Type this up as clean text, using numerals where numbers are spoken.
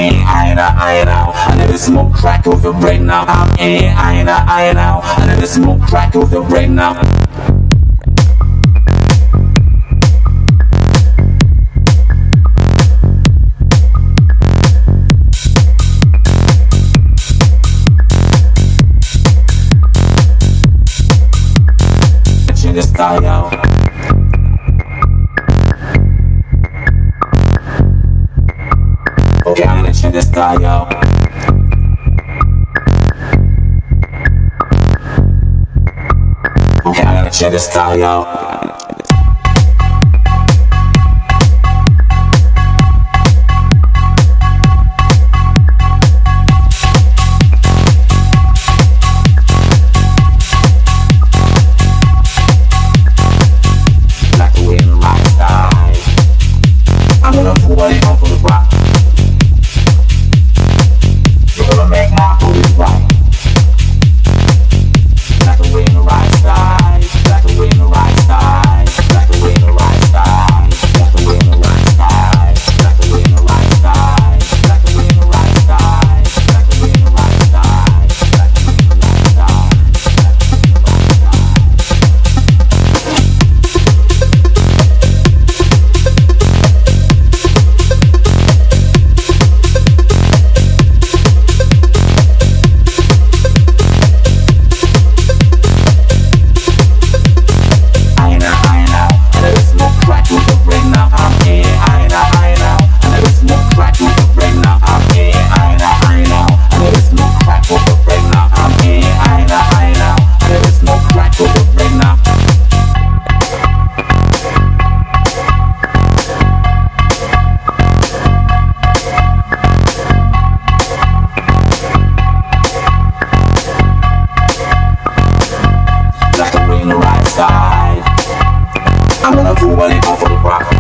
I know. I never smoke crack with the brain now. I know. I never smoke crack with the brain now. The style. Okay, I'm gonna change the style. Okay, I'm gonna change the style. I'm gonna do what it for the rock.